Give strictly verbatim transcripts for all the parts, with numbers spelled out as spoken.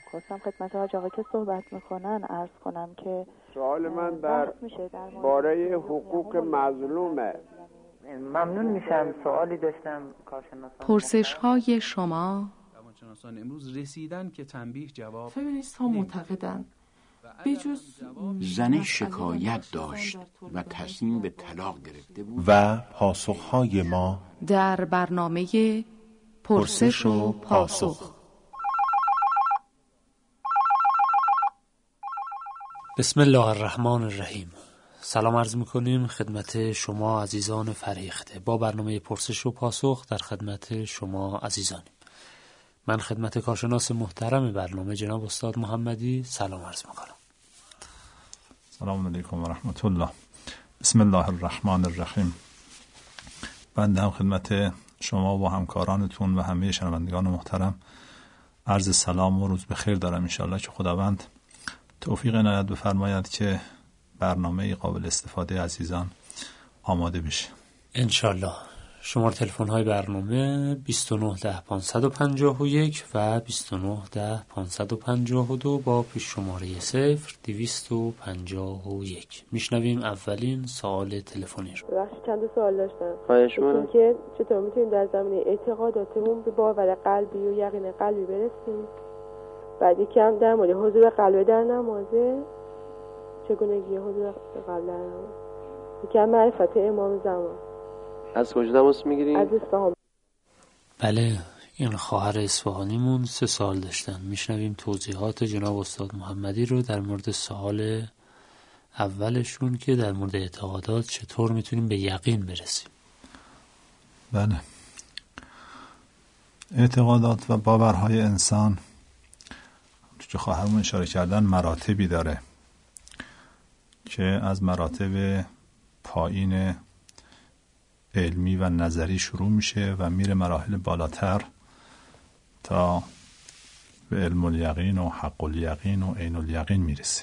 خواستم خدمت حاج آقا که صحبت میکنن عرض کنم که سوال من در باره حقوق مظلومه. ممنون میشم. سوالی داشتم کارشناسان. پرسش های شما روانشناسان امروز رسیدن که تنبیه جواب فمینیست ها معتقدند بجز زنی شکایت داشت و تصمیم به طلاق گرفته بود و پاسخهای ما در برنامه پرسش و پاسخ. بسم الله الرحمن الرحیم. سلام عرض میکنیم خدمت شما عزیزان فریخته. با برنامه پرسش و پاسخ در خدمت شما عزیزانیم. من خدمت کارشناس محترم برنامه جناب استاد محمدی سلام عرض میکنم. سلام علیکم و رحمت الله. بسم الله الرحمن الرحیم. بنده هم خدمت شما و همکارانتون و همه شنوندگان محترم عرض سلام و روز بخیر دارم. انشاءالله که خداوند توفیق عنایت بفرماید که برنامه قابل استفاده عزیزان آماده بشه انشاءالله. شماره تلفن های برنامه بیست و نه ده پانصد و پنجاه و یک و بیست و نه ده پانصد و پنجاه و دو با پیش شماره صفر دویست و پنجاه و یک. میشنویم اولین سوال تلفنی رو. بخش چند سوال داشتم. خواهش می‌کنم. که چطور میتونیم در زمینه اعتقاداتمون به باور قلبی و یقین قلبی برسیم؟ بعد یکم در مورد حضور قلب در نمازه، چگونگی حضور قلب در نماز، یکم معرفت امام زمان. از کجا تماس میگیریم؟ از اصفهان. بله، این خواهر اصفهانیمون سه سال داشتن. میشنویم توضیحات جناب استاد محمدی رو در مورد سوال اولشون که در مورد اعتقادات چطور میتونیم به یقین برسیم. بله، اعتقادات و باورهای انسان که خواهرمون اشاره کردن مراتبی داره که از مراتب پایین علمی و نظری شروع میشه و میره مراحل بالاتر تا به علم الیقین و حق الیقین و عین الیقین میرسه.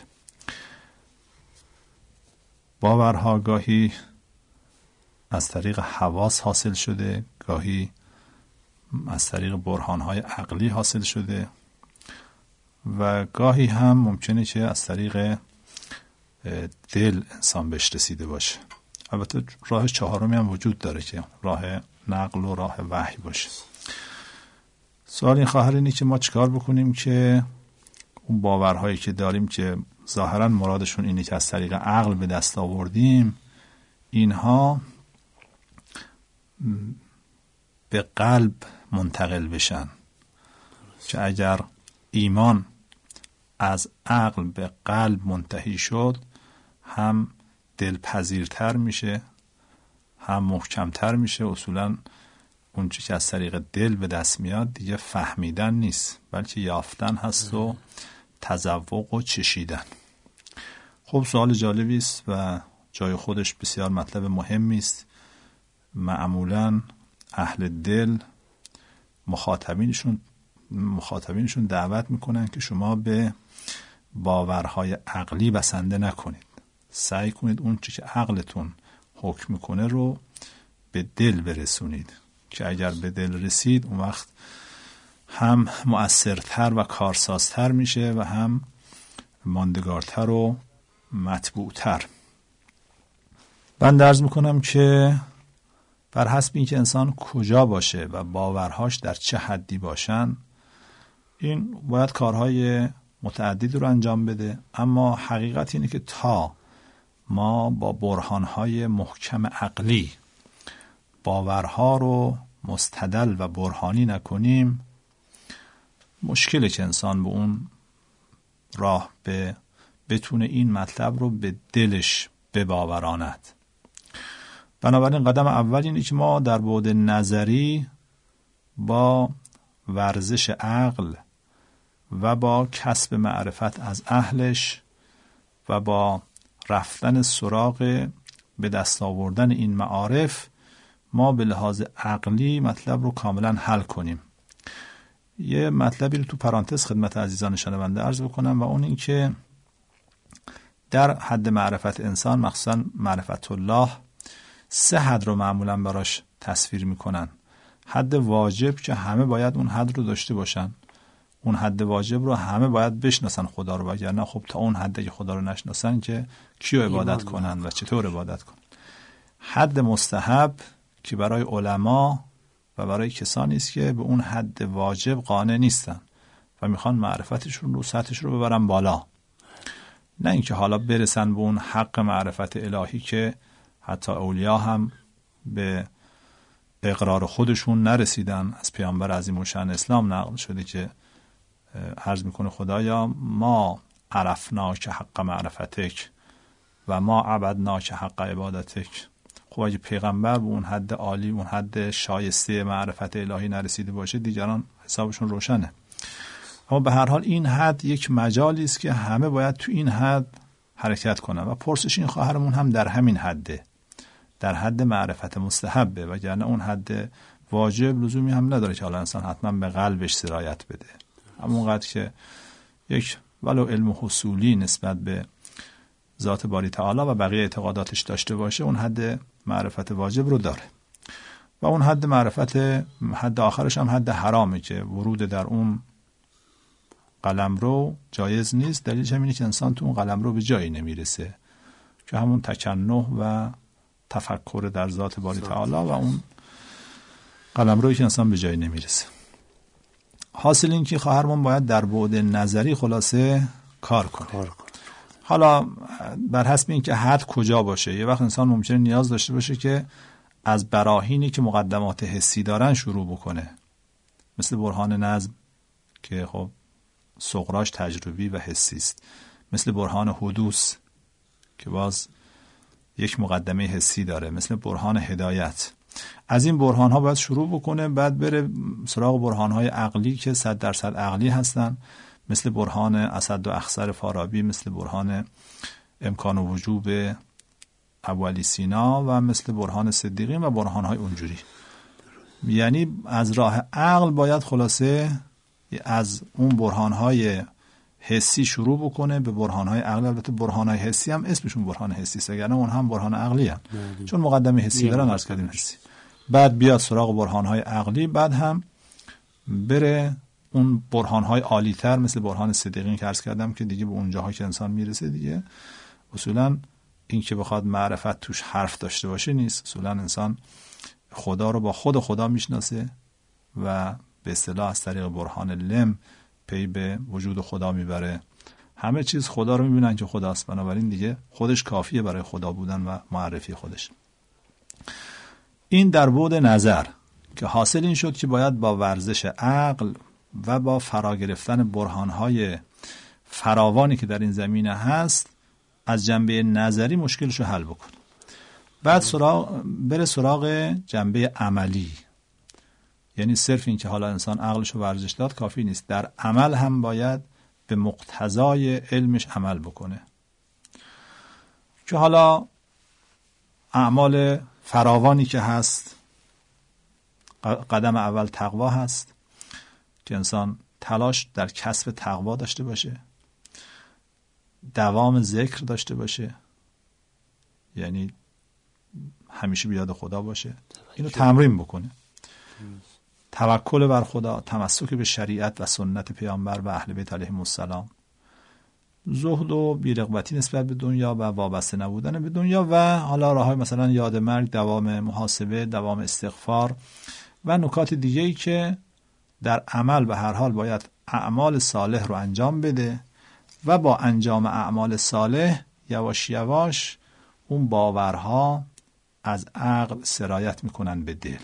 باورها گاهی از طریق حواس حاصل شده، گاهی از طریق برهانهای عقلی حاصل شده و گاهی هم ممکنه که از طریق دل انسان بهش رسیده باشه. البته راه چهارمی هم وجود داره که راه نقل و راه وحی باشه. سوال این خواهر اینه که ما چیکار بکنیم که اون باورهایی که داریم که ظاهرا مرادشون اینه که از طریق عقل به دست آوردیم، اینها به قلب منتقل بشن. که اگر ایمان از عقل به قلب منتهی شد، هم دلپذیرتر میشه، هم محکمتر میشه. اصولا اون چیزی که از طریق دل به دست میاد دیگه فهمیدن نیست، بلکه یافتن هست و تذوق و چشیدن. خب سوال جالبی است و جای خودش بسیار مطلب مهمی است. معمولا اهل دل مخاطبینشون مخاطبینشون دعوت میکنن که شما به باورهای عقلی بسنده نکنید. سعی کنید اون چیزی که عقلتون حکم میکنه رو به دل برسونید، که اگر به دل رسید اون وقت هم مؤثرتر و کارسازتر میشه و هم ماندگارتر و مطبوعتر. من عرض میکنم که بر حسب اینکه انسان کجا باشه و باورهاش در چه حدی باشن، این باید کارهای متعددی رو انجام بده. اما حقیقت اینه که تا ما با برهانهای محکم عقلی باورها رو مستدل و برهانی نکنیم، مشکله که انسان به اون راه به بتونه این مطلب رو به دلش بباوراند. بنابراین قدم اول اینه که ما در بعد نظری با ورزش عقل و با کسب معرفت از اهلش و با رفتن سراغ به دست آوردن این معارف، ما به لحاظ عقلی مطلب رو کاملا حل کنیم. یه مطلبی رو تو پرانتز خدمت عزیزان شنونده عرض بکنم و اون این که در حد معرفت انسان، مخصوصا معرفت الله، سه حد رو معمولا براش تصویر میکنن. حد واجب که همه باید اون حد رو داشته باشن، اون حد واجب رو همه باید بشناسن خدا رو، وگرنه خب تا اون حدی که خدا رو نشناسن که کیو عبادت کنن و چطور عبادت کنن. حد مستحب که برای علما و برای کسانی است که به اون حد واجب قانع نیستن و میخوان معرفتشون رو سطحش رو ببرن بالا، نه اینکه حالا برسن به اون حق معرفت الهی که حتی اولیا هم به اقرار خودشون نرسیدن. از پیامبر عظیم الشأن اسلام نقل شده که عرض میکنه خدایا ما عرفناک حق معرفتک و ما عبدناک حق عبادتک. خب اگه پیغمبر به اون حد عالی، اون حد شایسته معرفت الهی نرسیده باشه، دیگران حسابشون روشنه. اما به هر حال این حد یک مجالی است که همه باید تو این حد حرکت کنن و پرسش این خواهرمون هم در همین حده، در حد معرفت مستحبه، وگرنه اون حد واجب لزومی هم نداره که حالا انسان حتما به قلبش سرایت بده. همونقدر که یک ولو علم حصولی نسبت به ذات باری تعالی و بقیه اعتقاداتش داشته باشه، اون حد معرفت واجب رو داره. و اون حد معرفت، حد آخرش هم حد حرامه که ورود در اون قلمرو جایز نیست. دلیلش هم اینه که انسان تو اون قلمرو به جایی نمیرسه که همون تکنه و تفکر در ذات باری تعالی و اون قلمرویی که انسان به جایی نمیرسه. حاصل این که خواهرمان باید در بعد نظری خلاصه کار کنه. کار کنه. حالا بر حسب این که حد کجا باشه، یه وقت انسان ممکنه نیاز داشته باشه که از براهینی که مقدمات حسی دارن شروع بکنه، مثل برهان نظم که خب صغراش تجربی و حسی است، مثل برهان حدوث که باز یک مقدمه حسی داره، مثل برهان هدایت. از این برهان ها باید شروع بکنه، بعد بره سراغ برهان های عقلی که صد درصد عقلی هستن، مثل برهان اسد و اخسر فارابی، مثل برهان امکان و وجوب ابو علی سینا و مثل برهان صدیقین و برهان های اونجوری. یعنی از راه عقل باید خلاصه از اون برهان های حسی شروع بکنه به برهان های عقلی. البته برهان های حسی هم اسمشون برهان حسی است، اگر نه اون هم برهان عقلی هم، چون مقدمه حسی دارن عرض کردیم حسی. بعد بیاد سراغ برهان های عقلی، بعد هم بره اون برهان های عالی تر مثل برهان صدیقین که عرض کردم که دیگه به اون جاها که انسان میرسه دیگه اصولا این که بخواد معرفت توش حرف داشته باشه نیست. اصولا انسان خدا رو با خود خدا میشناسه و به اصطلاح از طریق برهان لم پی به وجود خدا میبره. همه چیز خدا رو میبینن که خداست، بنابراین دیگه خودش کافیه برای خدا بودن و معرفی خودش. این در بعد نظر که حاصل این شد که باید با ورزش عقل و با فرا گرفتن برهانهای فراوانی که در این زمینه هست از جنبه نظری مشکلشو حل بکن. بعد سراغ بره سراغ جنبه عملی، یعنی صرف این که حالا انسان عقلشو ورزش داد کافی نیست، در عمل هم باید به مقتضای علمش عمل بکنه که حالا اعمال فراوانی که هست، قدم اول تقوا هست که انسان تلاش در کسب تقوا داشته باشه، دوام ذکر داشته باشه، یعنی همیشه بیاد خدا باشه، اینو تمرین بکنه، توکل بر خدا، تمسک به شریعت و سنت پیامبر و اهل بیت علیهم السلام، زهد و بی‌رغبتی نسبت به دنیا و وابسته نبودن به دنیا و حالا راههای مثلا یاد مرگ، دوام محاسبه، دوام استغفار و نکات دیگه‌ای که در عمل به هر حال باید اعمال صالح رو انجام بده و با انجام اعمال صالح یواش یواش اون باورها از عقل سرایت میکنن به دل.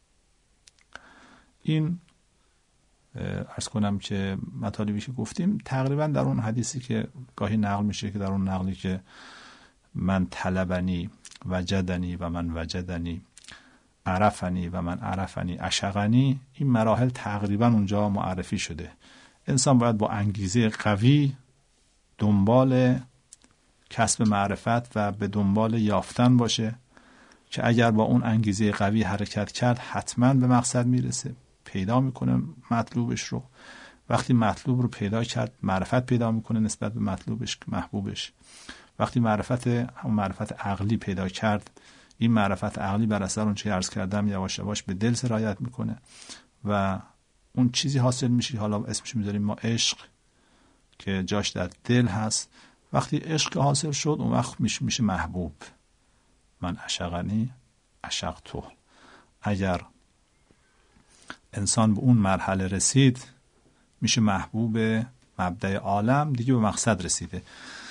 این عرض کنم که مطالبی که گفتیم تقریبا در اون حدیثی که گاهی نقل میشه که در اون نقلی که من طلبنی وجدنی و من وجدنی، عرفنی و من عرفنی، عشقنی، این مراحل تقریبا اونجا معرفی شده. انسان باید با انگیزه قوی دنبال کسب معرفت و به دنبال یافتن باشه که اگر با اون انگیزه قوی حرکت کرد حتما به مقصد میرسه، پیدا میکنه مطلوبش رو. وقتی مطلوب رو پیدا کرد معرفت پیدا میکنه نسبت به مطلوبش، محبوبش. وقتی معرفت همون معرفت عقلی پیدا کرد، این معرفت عقلی بر اثر اون چه عرض کردم یواش یواش به دل سرایت میکنه و اون چیزی حاصل میشه، حالا اسمش میذاریم ما عشق، که جاش در دل هست. وقتی عشق حاصل شد اون وقت میشه میشه محبوب. من عشقنی عشق تو. اگر انسان به اون مرحله رسید میشه محبوب مبدأ عالم، دیگه به مقصد رسیده.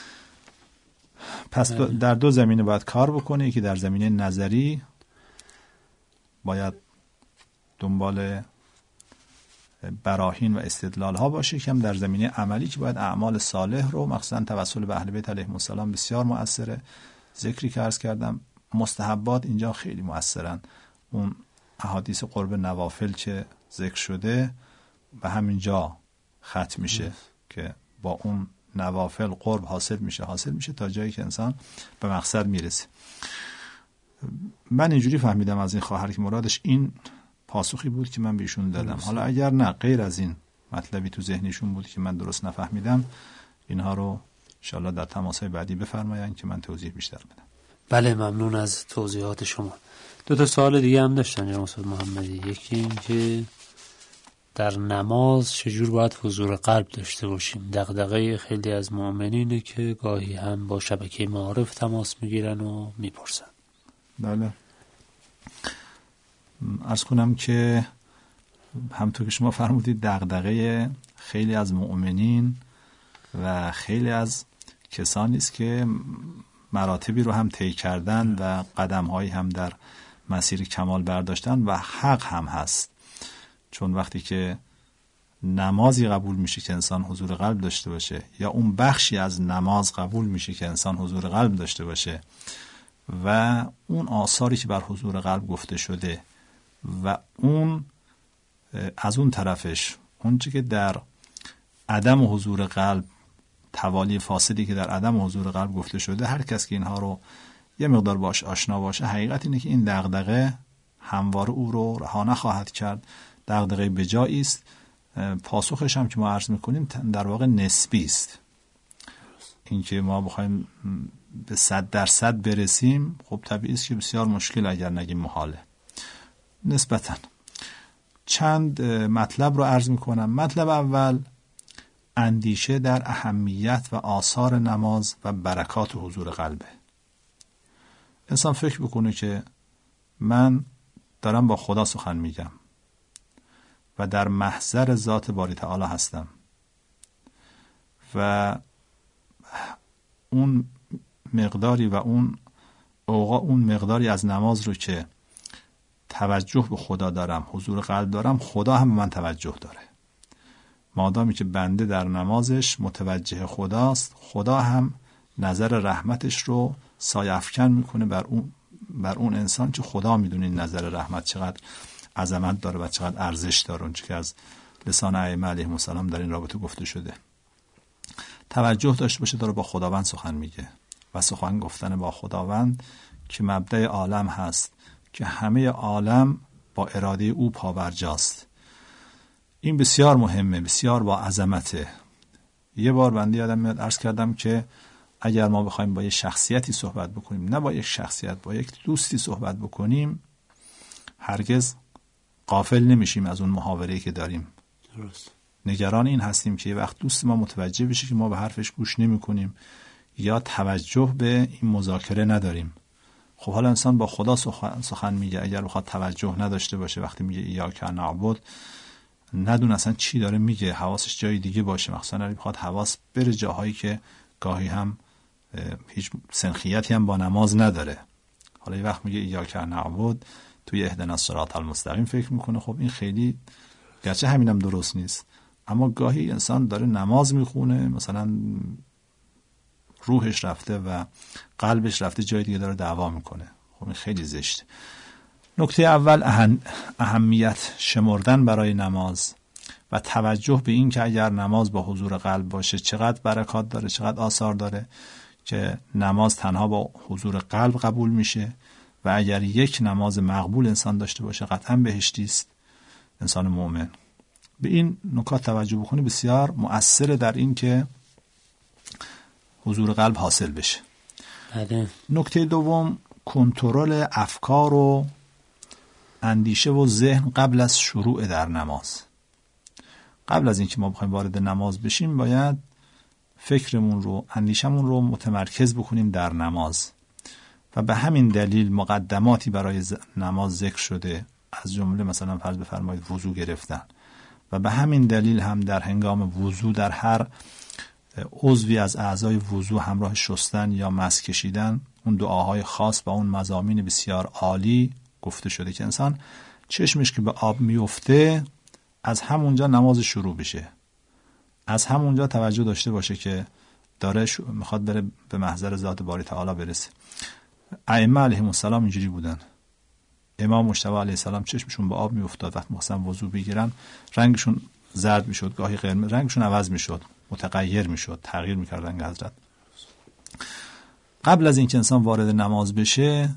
پس در دو زمینه باید کار بکنه. یکی در زمینه نظری باید دنبال براهین و استدلال ها باشه، که هم در زمینه عملی که باید اعمال صالح رو، مخصوصا توسل به اهل بیت علیهم السلام بسیار مؤثره. ذکری که عرض کردم مستحبات اینجا خیلی مؤثرن. اون احادیث قرب نوافل که ذکر شده به همینجا ختم میشه که با اون نوافل قرب حاصل میشه حاصل میشه تا جایی که انسان به مقصد میرسه. من اینجوری فهمیدم از این خواهر که مرادش این پاسخی بود که من بهشون دادم. حالا اگر نه غیر از این مطلبی تو ذهنشون بود که من درست نفهمیدم، اینها رو انشاءالله در تماس‌های بعدی بفرمایند که من توضیح بیشتر بدم. بله، ممنون از توضیحات شما. دو تا سوال دیگه هم داشتن جناب استاد محمدی. یکی این که در نماز چجور باید حضور قلب داشته باشیم؟ دغدغه خیلی از مؤمنینه که گاهی هم با شبکه معارف تماس میگیرن و میپرسن. بله، عرض کنم که همونطور که شما فرمودید دغدغه خیلی از مؤمنین و خیلی از کسانی است که مراتبی رو هم طی کردن و قدم‌هایی هم در مسیر کمال برداشتن و حق هم هست. چون وقتی که نمازی قبول میشه که انسان حضور قلب داشته باشه، یا اون بخشی از نماز قبول میشه که انسان حضور قلب داشته باشه و اون آثاری که بر حضور قلب گفته شده و اون از اون طرفش اون چی که در عدم حضور قلب، توالی فاسدی که در عدم حضور قلب گفته شده، هر کس که اینها رو یه مقدار باش آشنا باشه، حقیقت اینه که این دغدغه همواره او رو رها نخواهد کرد. دغدغه بجایی است. پاسخش هم که ما عرض میکنیم در واقع نسبی است. این که ما بخوایم به صد درصد برسیم، خب طبیعی است که بسیار مشکل، اگر نگیم محاله. نسبتاً چند مطلب رو عرض میکنم. مطلب اول، اندیشه در اهمیت و آثار نماز و برکات حضور قلبه. انسان فکر بکنه که من دارم با خدا سخن میگم و در محضر ذات باری تعالی هستم و اون مقداری و اون اوقا اون مقداری از نماز رو که توجه به خدا دارم، حضور قلب دارم، خدا هم به من توجه داره. مادامی که بنده در نمازش متوجه خداست، خدا هم نظر رحمتش رو سایه افکن میکنه بر اون بر اون انسان که خدا میدونه این نظر رحمت چقدر عظمت داره و چقدر ارزش داره. اون که از لسان ائمه علیهم السلام در این رابطه گفته شده. توجه داشته باشه داره با خداوند سخن میگه و سخن گفتن با خداوند که مبدأ عالم هست، که همه عالم با اراده او پابرجاست. این بسیار مهمه، بسیار با عظمته. یه بار بنده یادم میاد عرض کردم که اگر ما بخوایم با یک شخصیتی صحبت بکنیم، نه با یک شخصیت، با یک دوستی صحبت بکنیم، هرگز غافل نمیشیم از اون محاوره‌ای که داریم. درست. نگران این هستیم که یه وقت دوست ما متوجه بشه که ما به حرفش گوش نمی کنیم یا توجه به این مذاکره نداریم. خب حالا انسان با خدا سخن, سخن میگه، اگر بخواد توجه نداشته باشه وقتی میگه ایاک نعبد، ندون اصلا چی داره میگه، حواسش جای دیگه باشه، مخصوصا اگه بخواد حواس بره جاهایی که گاهی هم هیچ سنخیتی هم با نماز نداره. حالا یه وقت میگه ایاک نعبد، توی اهدنا الصراط المستقیم فکر میکنه. خب این خیلی، گرچه همینم درست نیست، اما گاهی انسان داره نماز میخونه، مثلا روحش رفته و قلبش رفته جای دیگه داره دعوا میکنه. خب این خیلی زشته. نکته اول، اهم... اهمیت شمردن برای نماز و توجه به این که اگر نماز با حضور قلب باشه چقدر برکات داره، چقدر آثار داره، که نماز تنها با حضور قلب قبول میشه و اگر یک نماز مقبول انسان داشته باشه قطعا بهشتی است انسان مؤمن. به این نکات توجه بکنی بسیار مؤثره در این که حضور قلب حاصل بشه. بله. نکته دوم، کنترل افکار و اندیشه و ذهن قبل از شروع در نماز. قبل از اینکه ما بخوایم وارد نماز بشیم باید فکرمون رو، اندیشمون رو متمرکز بکنیم در نماز و به همین دلیل مقدماتی برای نماز ذکر شده، از جمله مثلا فرض بفرمایید وضو گرفتن، و به همین دلیل هم در هنگام وضو در هر عضوی از اعضای وضو همراه شستن یا مس کشیدن اون دعاهای خاص و اون مضامین بسیار عالی گفته شده که انسان چشمش که به آب میفته از همونجا نماز شروع بشه، از همونجا توجه داشته باشه که داره میخواد بره به محضر ذات باری تعالی برسه. ائمه علیهم السلام اینجوری بودن. امام مجتبی علیه السلام چشمشون به آب میافتاد وقتی مثلا وضو بگیرن، رنگشون زرد میشد، گاهی قرمز، رنگشون عوض میشد، متغیر میشد، تغییر میکرد رنگ حضرت. قبل از اینکه انسان وارد نماز بشه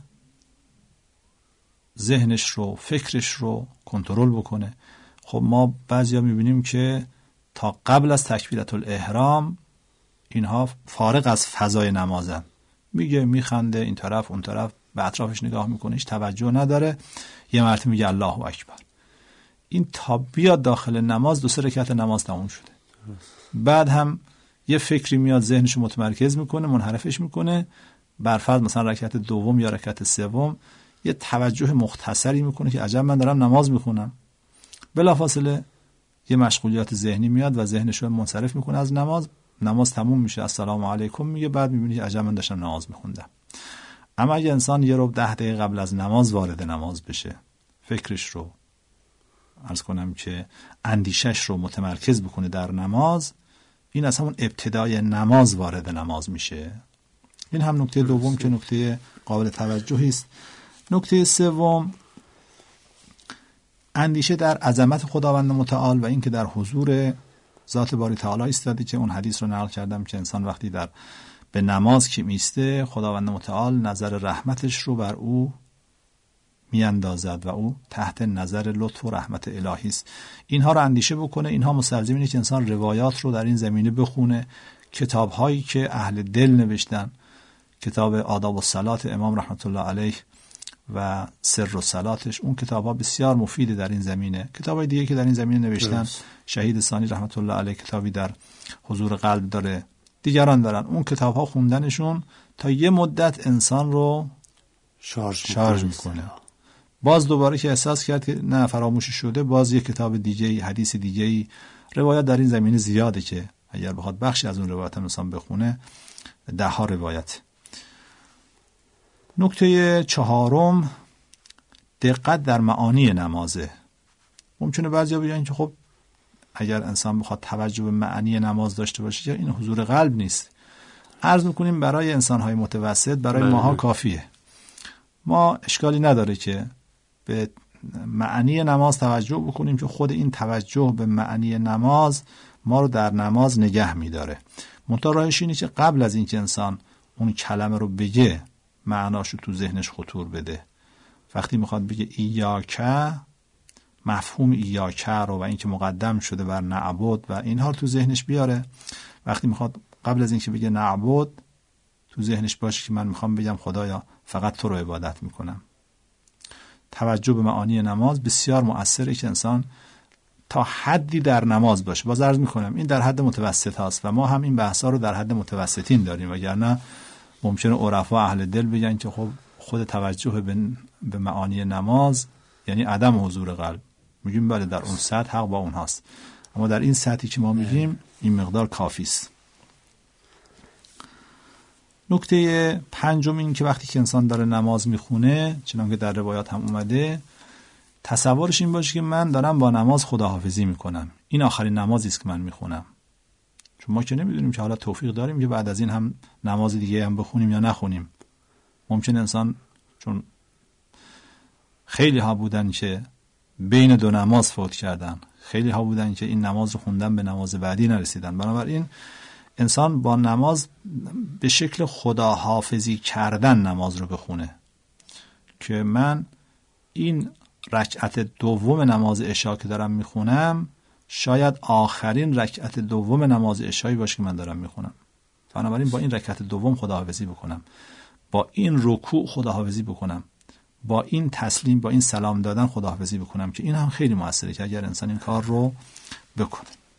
ذهنش رو، فکرش رو کنترل بکنه. خب ما بعضیا میبینیم که تا قبل از تکبیرة الاحرام اینها فارغ از فضای نمازن، میگه میخنده این طرف اون طرف، به اطرافش نگاه میکنه، هیچ توجه نداره، یه مرتبه میگه الله اکبر. این تا بیاد داخل نماز دو سه رکعت نماز تموم شده. بعد هم یه فکری میاد ذهنشو متمرکز میکنه، منحرفش میکنه، بر فرض مثلا رکعت دوم یا رکعت سوم یه توجه مختصری میکنه که عجب من دارم نماز میخونم. بلافاصله یه مشغولیات ذهنی میاد و ذهنشو منصرف میکنه از نماز. نماز تموم میشه، السلام علیکم میگه، بعد میبینی که عجب من داشتم نماز میخوندم. اما اگه انسان یه رو ده دقیقه قبل از نماز وارد نماز بشه، فکرش رو عرض کنم که اندیشش رو متمرکز بکنه در نماز، این از همون ابتدای نماز وارد نماز میشه. این هم نکته دوم که نکته قابل توجهی است. نکته سوم اندیشه در عظمت خداوند متعال و اینکه در حضور ذات باری تعالی ایستادی، که اون حدیث رو نقل کردم که انسان وقتی در به نماز که میسته خداوند متعال نظر رحمتش رو بر او میاندازد و او تحت نظر لطف و رحمت الهی است. اینها رو اندیشه بکنه. اینها مستلزم اینه که انسان روایات رو در این زمینه بخونه، کتاب‌هایی که اهل دل نوشتن، کتاب آداب الصلات امام رحمت الله علیه و سر الصلاتش، اون کتاب‌ها بسیار مفیده در این زمینه. کتاب‌های دیگه که در این زمینه نوشتن، شهید ثانی رحمت الله علیه کتابی در حضور قلب داره، دیگران دارن. اون کتاب‌ها خوندنشون تا یه مدت انسان رو شارژ, شارژ میکنه. باز دوباره که احساس کرد که نه فراموش شده، باز یه کتاب دیگه، حدیث دیگه، روایت در این زمینه زیاده که اگر بخواد بخشی از اون روایت انسان بخونه ده ها روایت. نکته چهارم دقت در معانی نمازه. ممکنه بعضیا بگن که خب اگر انسان بخواد توجه به معنی نماز داشته باشه که این حضور قلب نیست. عرض میکنیم برای انسان‌های متوسط، برای ماها کافیه. ما اشکالی نداره که به معنی نماز توجه بکنیم که خود این توجه به معنی نماز ما رو در نماز نگه میداره. منتها راهش اینه که قبل از اینکه انسان اون کلمه رو بگه معناشو تو ذهنش خطور بده. وقتی میخواد بگه ایاکه، مفهوم ایاکه رو و اینکه مقدم شده بر نعبد و اینها رو تو ذهنش بیاره. وقتی میخواد قبل از اینکه بگه نعبد تو ذهنش باشه که من میخوام بگم خدایا فقط تو رو عبادت میکنم. توجه به معانی نماز بسیار مؤثره که انسان تا حدی در نماز باشه. باز عرض میکنم این در حد متوسط هست و ما هم این بحثا رو در حد متوسطین داریم، وگرنه ممکنه عرفا اهل دل بگن که خب خود توجه به به معانی نماز یعنی عدم حضور قلب. میگیم بله در اون سطح حق با اون هست، اما در این سطحی که ما میگیم این مقدار کافی است. نکته پنجم این که وقتی که انسان داره نماز میخونه، چنانکه در روایات هم اومده، تصورش این باشه که من دارم با نماز خداحافظی میکنم، این آخرین نمازی است که من میخونم. چون ما که نمیدونیم که حالا توفیق داریم که بعد از این هم نماز دیگه هم بخونیم یا نخونیم. ممکن انسان، چون خیلی ها بودن که بین دو نماز فوت کردن، خیلی ها بودن که این نماز رو خوندن به نماز بعدی نرسیدن. بنابراین انسان با نماز به شکل خداحافظی کردن نماز رو بخونه که من این رکعت دوم نماز عشا که دارم میخونم شاید آخرین رکعت دوم نماز عشایی باشه که من دارم میخونم. بنابراین با این رکعت دوم خداحافظی بکنم، با این رکوع خداحافظی بکنم، با این تسلیم، با این سلام دادن خداحافظی بکنم، که این هم خیلی موثره که اگر انسان این کار رو بکنه.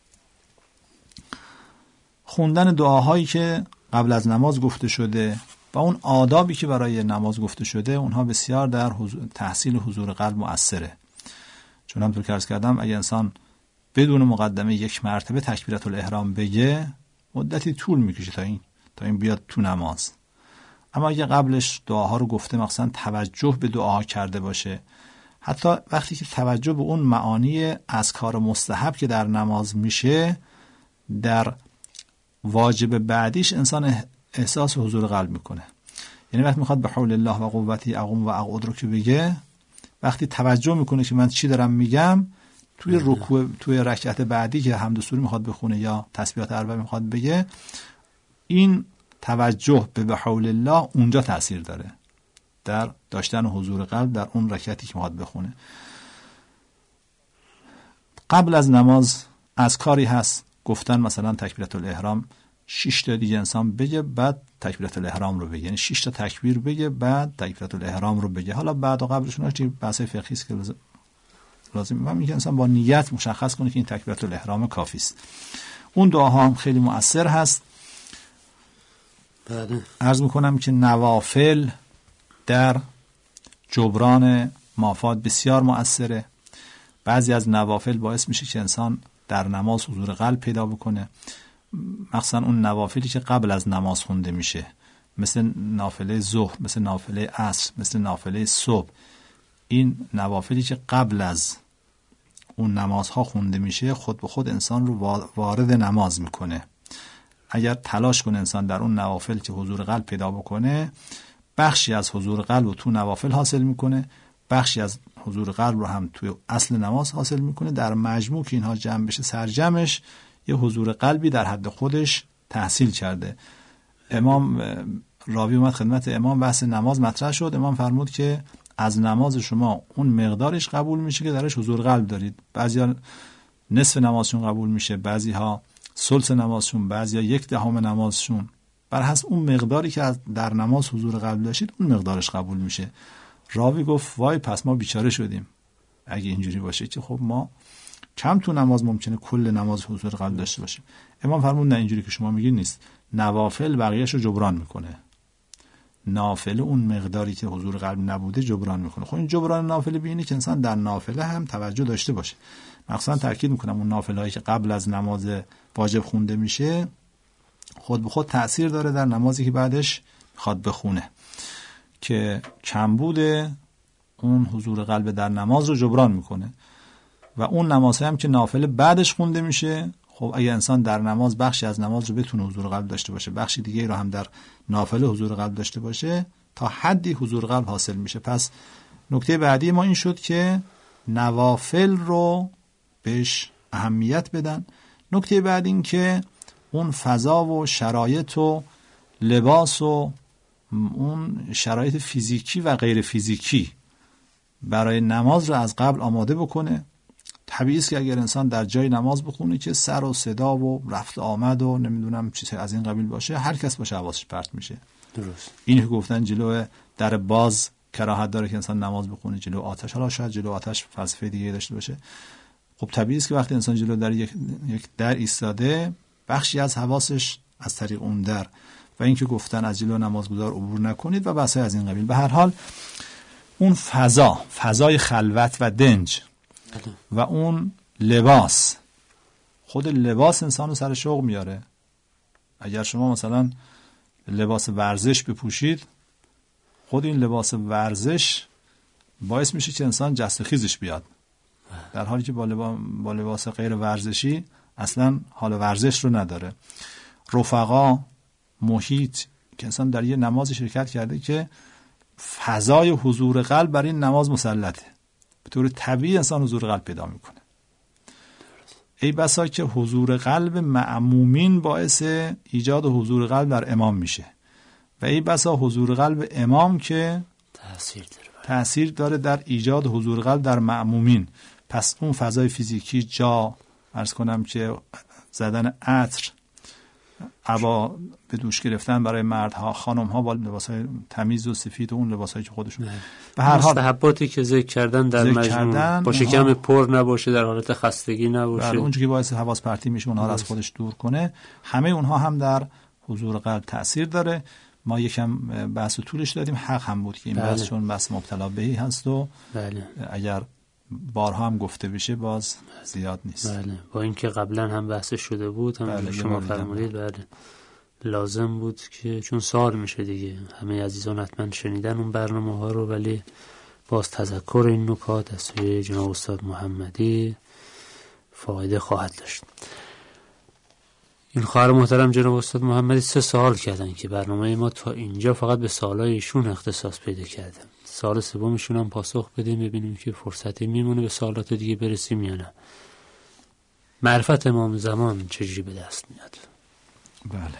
خوندن دعاهایی که قبل از نماز گفته شده و اون آدابی که برای نماز گفته شده، اونها بسیار در حضور تحصیل حضور قلب مؤثره. چون همونطور که عرض کردم اگه انسان بدون مقدمه یک مرتبه تکبیرت الاحرام بگه، مدتی طول میکشه تا این تا این بیاد تو نماز. اما اگه قبلش دعاها رو گفته، مثلا توجه به دعاها کرده باشه، حتی وقتی که توجه به اون معانی اذکار مستحب که در نماز میشه، در واجب بعدیش انسان احساس حضور قلب میکنه. یعنی وقتی میخواد به حول الله و قوتی اقوم و اقعد رو که بگه، وقتی توجه میکنه که من چی دارم میگم، توی رکوع توی رکعت بعدی که حمد و سوره میخواد بخونه یا تسبیحات اربع میخواد بگه، این توجه به به حول الله اونجا تاثیر داره در داشتن حضور قلب در اون رکعتی که میخواد بخونه. قبل از نماز اذکاری هست گفتن، مثلا تکبیرت الاحرام شش تا دیگه انسان بگه، بعد تکبیرت الاحرام رو بگه، یعنی شش تا تکبیر بگه بعد تکبیرت الاحرام رو بگه. حالا بعد و قبلشون هرچی بحث فقهی است که لازم میگم که انسان با نیت مشخص کنه که این تکبیرت الاحرام کافی است. اون دعاها هم خیلی مؤثر هست. بله. عرض میکنم که نوافل در جبران مافات بسیار مؤثره. بعضی از نوافل باعث میشه که انسان در نماز حضور قلب پیدا بکنه، مخصوصا اون نوافلی که قبل از نماز خونده میشه، مثل نافله ظهر، مثل نافله عصر، مثل نافله صبح. این نوافلی که قبل از اون نمازها خونده میشه، خود به خود انسان رو وارد نماز میکنه. اگر تلاش کنه انسان در اون نوافل که حضور قلب پیدا بکنه، بخشی از حضور قلب رو تو نوافل حاصل میکنه، بخشی از حضور قلب رو هم توی اصل نماز حاصل میکنه. در مجموع که اینها جمع بشه، سرجمش یه حضور قلبی در حد خودش تحصیل کرده. امام راوی اومد خدمت امام، بحث نماز مطرح شد. امام فرمود که از نماز شما اون مقدارش قبول میشه که درش حضور قلب دارید. بعضیا نصف نمازشون قبول میشه، بعضیها ثلث نمازشون، بعضیا یک دهم نمازشون. بر حسب اون مقداری که از در نماز حضور قلب داشتید، اون مقدارش قبول میشه. راوی گفت وای پس ما بیچاره شدیم اگه اینجوری باشه که خب ما کم تو نماز ممکنه کل نماز حضور قلب داشته باشیم. امام فرمود نه، اینجوری که شما میگید نیست. نوافل بقیه‌شو جبران میکنه. نافله اون مقداری که حضور قلب نبوده جبران میکنه. خب این جبران نافله بینه که انسان در نافله هم توجه داشته باشه. مثلا تاکید میکنم اون نافلهایی که قبل از نماز واجب خونده میشه، خود به خود تأثیر داره در نمازی که بعدش میخواد بخونه، که کمبود اون حضور قلب در نماز رو جبران میکنه. و اون نمازها هم که نافله بعدش خونده میشه، خب اگه انسان در نماز بخشی از نماز رو بتونه حضور قلب داشته باشه، بخشی دیگه رو هم در نافله حضور قلب داشته باشه، تا حدی حضور قلب حاصل میشه. پس نکته بعدی ما این شد که نوافل رو بهش اهمیت بدن. نکته بعد این که اون فضا و شرایط و لباس و اون شرایط فیزیکی و غیر فیزیکی برای نماز رو از قبل آماده بکنه. طبیعی است که اگر انسان در جای نماز بخونه که سر و صدا و رفت آمد و نمیدونم چیز از این قبیل باشه، هر کس باشه حواسش پرت میشه. درست. این که گفتن جلو در باز کراهت داره که انسان نماز بخونه، جلو آتش، حالا شاید جلو آتش فلسفه دیگه داشته باشه. خب طبیعی است که وقتی انسان جلو در یک, یک در ایستاده، بخشی از حواسش از طریق اون در و این که گفتن از جلو نمازگزار عبور نکنید و بحث از این قبیل. به هر حال اون فضا، فضای خلوت و دنج و اون لباس، خود لباس انسان رو سر شوق میاره. اگر شما مثلا لباس ورزش بپوشید، خود این لباس ورزش باعث میشه که انسان جست و خیزش بیاد، در حالی که با لباس, با لباس غیر ورزشی اصلا حال ورزش رو نداره. رفقا، محیط که انسان در یه نماز شرکت کرده که فضای حضور قلب برای این نماز مسلطه، به طور طبیعی انسان حضور قلب پیدا میکنه. ای بسا که حضور قلب مأمومین باعث ایجاد حضور قلب در امام میشه و ای بسا حضور قلب امام که تأثیر داره تأثیر داره در ایجاد حضور قلب در مأمومین. پس اون فضای فیزیکی، جا، عرض کنم که زدن عطر، عبا به دوش گرفتن برای مردها، خانم‌ها با لباسای تمیز و سفید و اون لباسایی که خودشون به هر حال مستحباتی که ذکر کردن در مجموع، با شکم پر نباشه، در حالت خستگی نباشه، بله اونجوری که باعث حواس پرتی میشه اونها رو از خودش دور کنه، همه اونها هم در حضور قلب تأثیر داره. ما یکم بحث طولش دادیم، حق هم بود که این بله. بحث چون بحث مبتلا بهی هست و بله. اگر بارها هم گفته بشه باز زیاد نیست. بله. با اینکه قبلا هم بحث شده بود، هم بله. شما فرمودید بله لازم بود که چون سال میشه دیگه، همه عزیزان حتما شنیدن اون برنامه ها رو، ولی باز تذکر این نکات از سوی جناب استاد محمدی فایده خواهد داشت. این خواهر محترم جناب استاد محمدی سه سوال کردن که برنامه ما تا اینجا فقط به سوالای ایشون اختصاص پیدا کرده. سوال سومشون هم پاسخ بدیم ببینیم که فرصتی میمونه به سوالات دیگه برسیم یا نه. معرفت امام زمان چجوری به دست میاد؟ بله،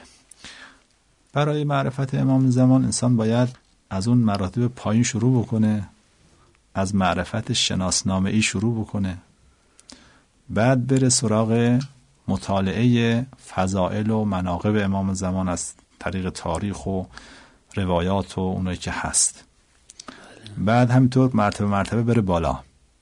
برای معرفت امام زمان انسان باید از اون مراتب پایین شروع بکنه، از معرفت شناسنامه‌ای شروع بکنه، بعد بره سراغ مطالعه فضائل و مناقب امام زمان از طریق تاریخ و روایات و اونایی که هست. بعد همینطور مرتبه مرتبه بره بالا.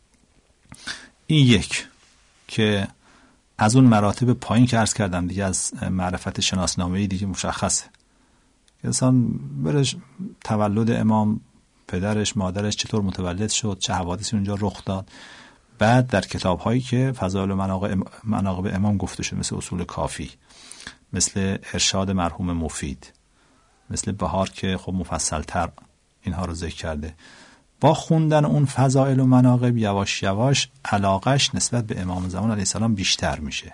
این یک که از اون مراتب پایین که عرض کردم دیگه، از معرفت شناسنامه‌ای دیگه مشخصه. انسان برش تولد امام، پدرش مادرش چطور متولد شد، چه حوادثی اونجا رخ داد. بعد در کتاب هایی که فضائل و مناقب, مناقب امام گفته شده، مثل اصول کافی، مثل ارشاد مرحوم مفید، مثل بهار که خب مفصل تر اینها رو ذکر کرده، با خوندن اون فضائل و مناقب یواش یواش علاقش نسبت به امام زمان علیه السلام بیشتر میشه.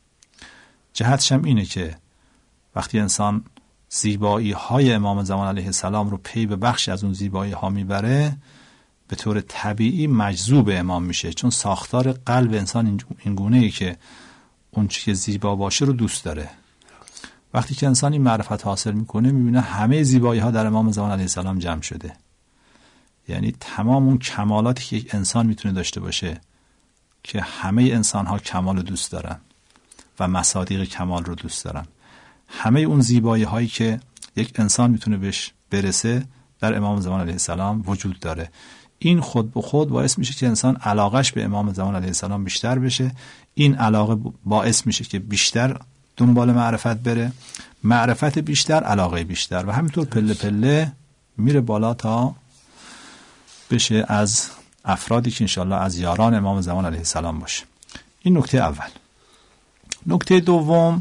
جهتش هم اینه که وقتی انسان زیبایی های امام زمان علیه السلام رو پی به بخشی از اون زیبایی ها میبره، به طور طبیعی مجذوب امام میشه، چون ساختار قلب انسان این گونه ای که اون چی که زیبا باشه رو دوست داره. وقتی که انسان این معرفت حاصل میکنه میبینه همه زیبایی ها در امام زمان علیه السلام جمع شده. یعنی تمام اون کمالاتی که یک انسان میتونه داشته باشه که همه انسان ها کمال رو دوست دارن و مصادیق کمال رو دوست دارن، همه اون زیبایی هایی که یک انسان میتونه بهش برسه در امام زمان علیه السلام وجود داره. این خود به خود باعث میشه که انسان علاقش به امام زمان علیه السلام بیشتر بشه. این علاقه باعث میشه که بیشتر دنبال معرفت بره، معرفت بیشتر، علاقه بیشتر، و همینطور پله پله میره بالا تا بشه از افرادی که انشالله از یاران امام زمان علیه السلام باشه. این نکته اول. نکته دوم،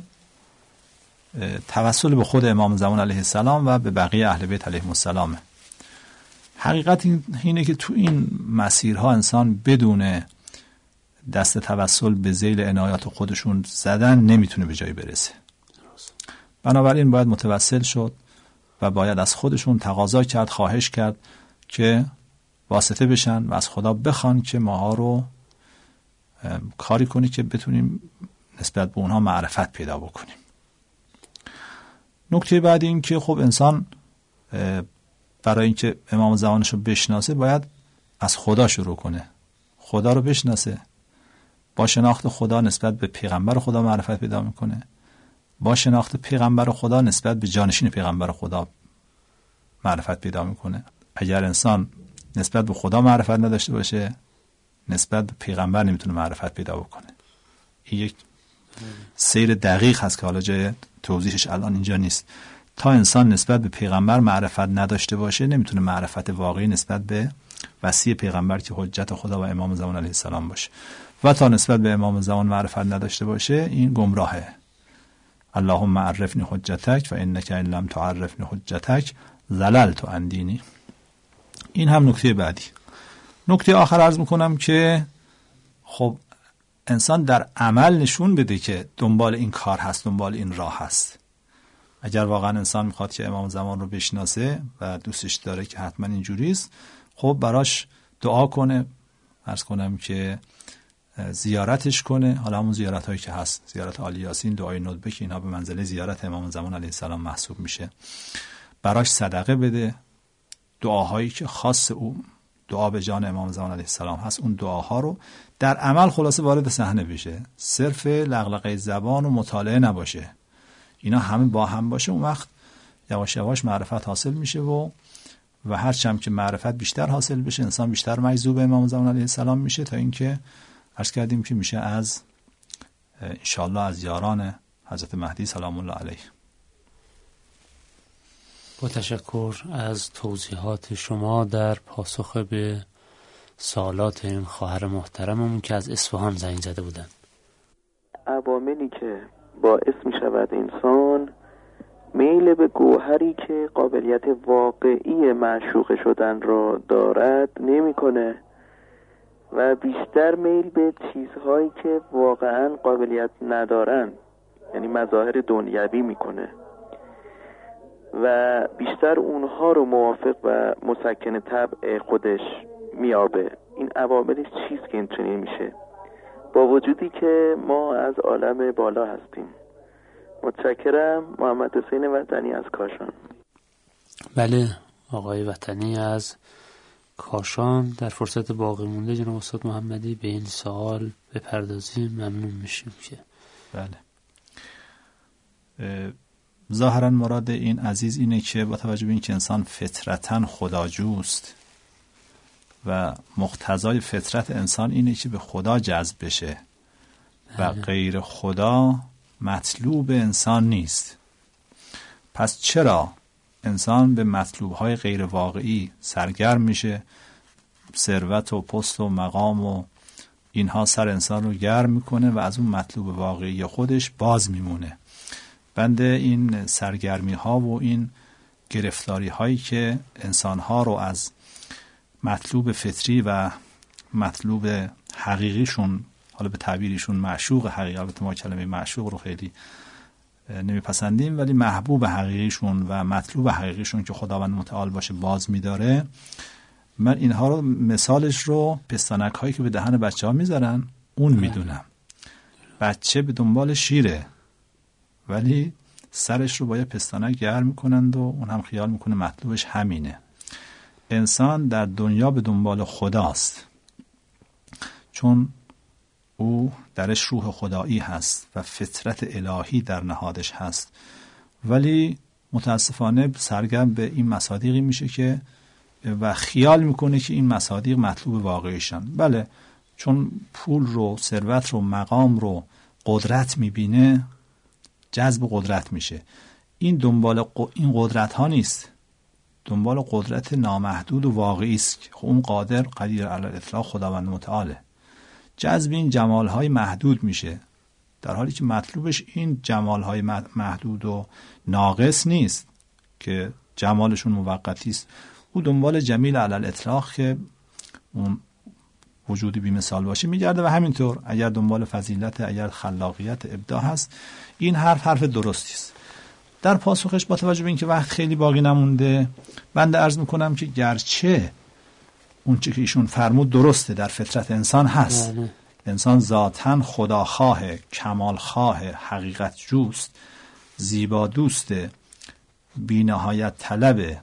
توسل به خود امام زمان علیه السلام و به بقیه اهل بیت علیهم السلام. حقیقت اینه که تو این مسیرها انسان بدون دست توسل به ذیل عنایات خودشون زدن نمیتونه به جایی برسه. بنابراین باید متوسل شد و باید از خودشون تقاضا کرد، خواهش کرد که واسطه بشن و از خدا بخوان که ماها رو کاری کنی که بتونیم نسبت به اونها معرفت پیدا بکنیم. نکته بعد این که خب انسان برای اینکه امام زمانش رو بشناسه باید از خدا شروع کنه، خدا رو بشناسه، با شناخت خدا نسبت به پیغمبر خدا معرفت پیدا میکنه، با شناخت پیغمبر خدا نسبت به جانشین پیغمبر خدا معرفت پیدا میکنه. اگر انسان نسبت به خدا معرفت نداشته باشه، نسبت به پیغمبر نمیتونه معرفت پیدا بکنه. این یک سیر دقیق هست که حالا جای توضیحش الان اینجا نیست. تا انسان نسبت به پیغمبر معرفت نداشته باشه نمیتونه معرفت واقعی نسبت به وصی پیغمبر که حجت خدا و امام زمان علیه السلام باشه. و تا نسبت به امام زمان معرفت نداشته باشه این گمراهه. اللهم عرفنی حجتک و انک ان لم تعرفنی حجتک ضللت عن دینی. این هم نکته بعدی. نکته آخر عرض میکنم که خب انسان در عمل نشون بده که دنبال این کار هست، دنبال این راه هست. اگر واقعا انسان میخواد که امام زمان رو بشناسه و دوستش داره که حتما اینجوریست، خب براش دعا کنه، عرض کنم که زیارتش کنه. حالا همون زیارت هایی که هست، زیارت عالی یاسین، دعای ندبه که اینها به منزله زیارت امام زمان علیه السلام محسوب میشه، براش صدقه بده. دعاهایی که خاص او دعا به جان امام زمان علیه السلام هست، اون دعاها رو در عمل خلاصه وارد صحنه بشه، صرف لغلقه زبان و مطالعه نباشه. اینا همه با هم باشه، اون وقت یواش یواش معرفت حاصل میشه و و هر چند که معرفت بیشتر حاصل بشه انسان بیشتر مجذوب امام زمان علیه السلام میشه، تا اینکه عرض کردیم که میشه از انشاءالله از یاران حضرت مهدی سلام الله علیه. با تشکر از توضیحات شما در پاسخ به سوالات این خواهر محترممون که از اصفهان زنگ زده بودن. عواملی که باعث می شود انسان میل به گوهری که قابلیت واقعی معشوق شدن را دارد نمی کنه و بیشتر میل به چیزهایی که واقعا قابلیت ندارن، یعنی مظاهر دنیوی میکنه و بیشتر اونها رو موافق و مسکن طبع خودش میابه. این عواملش چیز که این چنین میشه، با وجودی که ما از عالم بالا هستیم. متشکرم. محمد حسین وطنی از کاشان. بله آقای وطنی از کاشان، در فرصت باقی مونده جناب استاد محمدی به این سوال بپردازیم ممنون میشیم. که بله ظاهرا مراد این عزیز اینه که با توجه به اینکه انسان فطرتاً خداجوست و مقتضای فطرت انسان اینه که به خدا جذب بشه و غیر خدا مطلوب انسان نیست، پس چرا انسان به مطلوبهای غیر واقعی سرگرم میشه؟ ثروت و پست و مقام و اینها سر انسان رو گرم میکنه و از اون مطلوب واقعی خودش باز میمونه. بنده این سرگرمی ها و این گرفتاری هایی که انسان ها رو از مطلوب فطری و مطلوب حقیقیشون، حالا به تعبیرشون معشوق حقیقی، البته ما کلمه معشوق رو خیلی نمیپسندیم، ولی محبوب حقیقیشون و مطلوب حقیقیشون که خداوند متعال باشه باز میداره. من اینها رو مثالش رو پستانک هایی که به دهن بچه ها میذارن اون میدونم. بچه به دنبال شیره ولی سرش رو با یه پستانک گرم میکنند و اون هم خیال میکنه مطلوبش همینه. انسان در دنیا به دنبال خداست چون او درش روح خدایی هست و فطرت الهی در نهادش هست، ولی متاسفانه سرگرم به این مصادیقی میشه که و خیال میکنه که این مصادیق مطلوب واقعیشن. بله، چون پول رو، ثروت رو، مقام رو، قدرت میبینه جذب قدرت میشه. این دنبال ق... این قدرت ها نیست، دنبال قدرت نامحدود و واقعی است که اون قادر قدیر علی الاطلاق خداوند متعاله. جذب این جمال های محدود میشه، در حالی که مطلوبش این جمال های محدود و ناقص نیست که جمالشون موقتی است. او دنبال جمیل علی الاطلاق که اون وجودی بی مثال باشه میگرده و همینطور اگر دنبال فضیلت، اگر خلاقیت، ابداع هست، این حرف حرف درستی است. در پاسخش با توجه به اینکه وقت خیلی باقی نمونده، بنده عرض میکنم که گرچه اون چه که ایشون فرمود درسته، در فطرت انسان هست. بله. انسان ذاتاً خداخواه، کمالخواه، حقیقت جوست، زیبا دوست، بی نهایت طلب،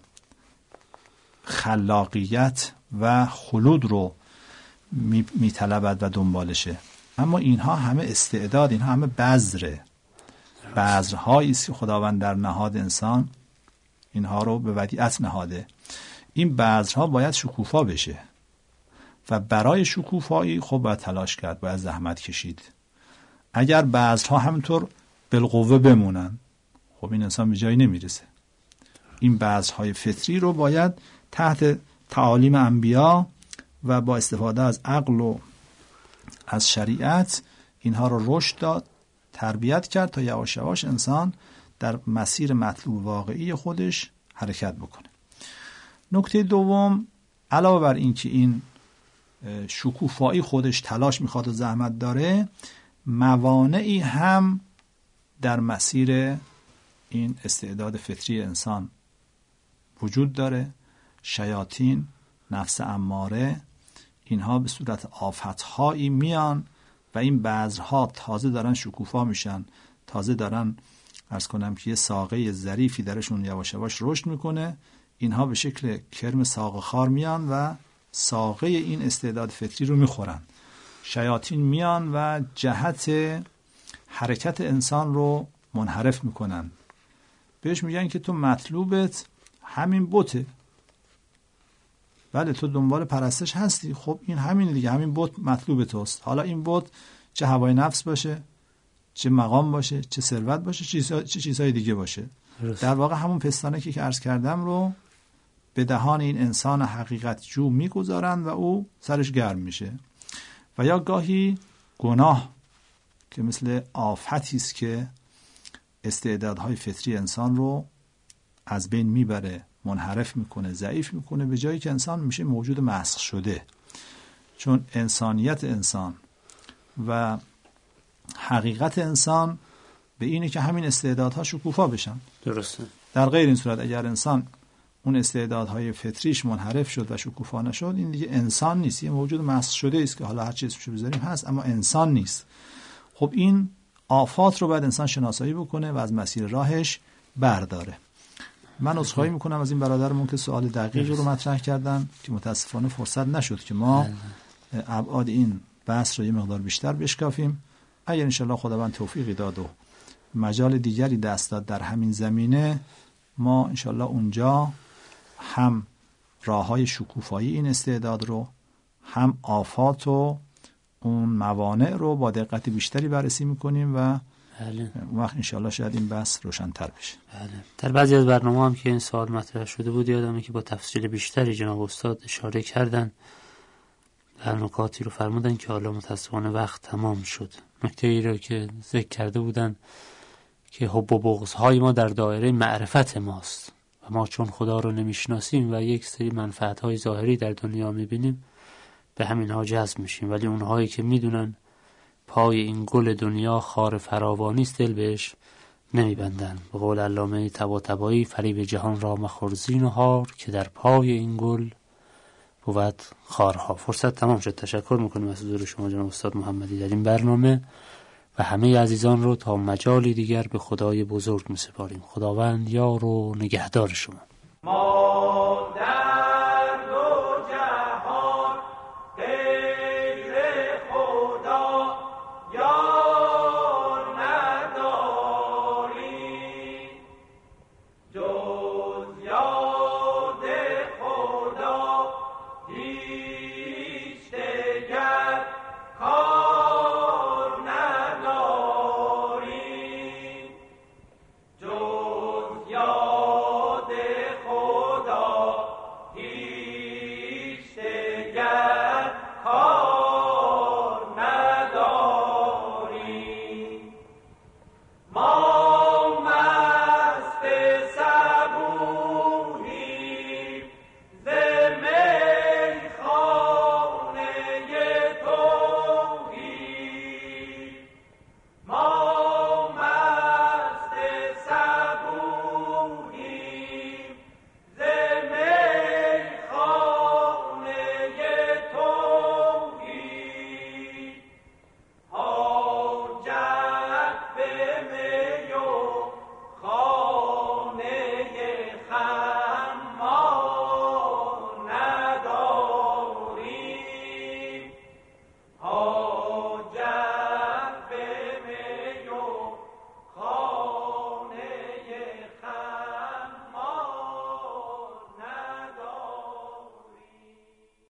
خلاقیت و خلود رو می, می طلبد و دنبالشه. اما اینها همه استعداد، اینها همه بذره، بذرهایی است که خداوند در نهاد انسان اینها رو به ودیعت نهاده. این بذرها باید شکوفا بشه و برای شکوفایی خب باید تلاش کرد، باید زحمت کشید. اگر بذرها همینطور بالقوه بمونن خب این انسان به جایی نمیرسه. این بذرهای فطری رو باید تحت تعالیم انبیا و با استفاده از عقل و از شریعت اینها رو رشد داد، تربیت کرد تا یواش یواش انسان در مسیر مطلوب واقعی خودش حرکت بکنه. نکته دوم، علاوه بر این که این شکوفایی خودش تلاش میخواد و زحمت داره، موانعی هم در مسیر این استعداد فطری انسان وجود داره. شیاطین، نفس اماره، اینها به صورت آفتهایی میان و این بذرها تازه دارن شکوفا میشن، تازه دارن عرض کنم که یه ساقه ظریفی درشون یواش یواش رشد میکنه. اینها به شکل کرم ساقه خار میان و ساقه این استعداد فطری رو میخورن. شیاطین میان و جهت حرکت انسان رو منحرف میکنن. بهش میگن که تو مطلوبت همین بته. بله تو دنبال پرستش هستی، خب این همین دیگه، همین بت مطلوب توست. حالا این بت چه هوای نفس باشه، چه مقام باشه، چه ثروت باشه، چه چیزهای دیگه باشه. در واقع همون پستانکی که عرض کردم رو به دهان این انسان حقیقت جو میگذارن و او سرش گرم میشه. و یا گاهی گناه که مثل آفتی است که استعدادهای فطری انسان رو از بین میبره، منحرف میکنه، ضعیف میکنه، به جایی که انسان میشه موجود مسخ شده. چون انسانیت انسان و حقیقت انسان به اینه که همین استعدادها شکوفا بشن. درسته. در غیر این صورت اگر انسان اون استعدادهای فطریش منحرف شد و شکوفا نشد، این دیگه انسان نیست، یه موجود مسخ شده است که حالا هر چی اسمشو بذاریم هست اما انسان نیست. خب این آفات رو باید انسان شناسایی بکنه و از مسیر راهش برداره. من عذرخواهی میکنم از این برادرمون که سوال دقیقی رو مطرح کردن که متاسفانه فرصت نشد که ما ابعاد این بحث رو یه مقدار بیشتر بشکافیم. اگر انشالله خداوند توفیقی داد و مجال دیگری دست داد در همین زمینه، ما انشالله اونجا هم راه‌های شکوفایی این استعداد رو، هم آفات و اون موانع رو با دقت بیشتری بررسی میکنیم و بله. اون وقت انشالله شاید این بحث روشن‌تر بشه. بله. در بعضی از برنامه هم که این سوال مطرح شده بود، یادمه که با تفصیل بیشتری جناب استاد اشاره کردن، در نکاتی رو فرمودن که حالا متاسفانه وقت تمام شد. نکته ای رو که ذکر کرده بودن که حب و بغض های ما در دایره معرفت ماست و ما چون خدا رو نمیشناسیم و یک سری منفعت های ظاهری در دنیا میبینیم به همین ها جذب میشیم، ولی اونهایی که میدونن پای این گل دنیا خار فراوانی است دل بهش نمیبندن. به قول علامه طباطبایی فریب جهان را مخور زینهار که در پای این گل بود خارها. فرصت تمام شد. تشکر میکنیم از حضور شما جناب استاد محمدی در این برنامه و همه عزیزان رو تا مجالی دیگر به خدای بزرگ میسپاریم. خداوند یار و نگهدار شما.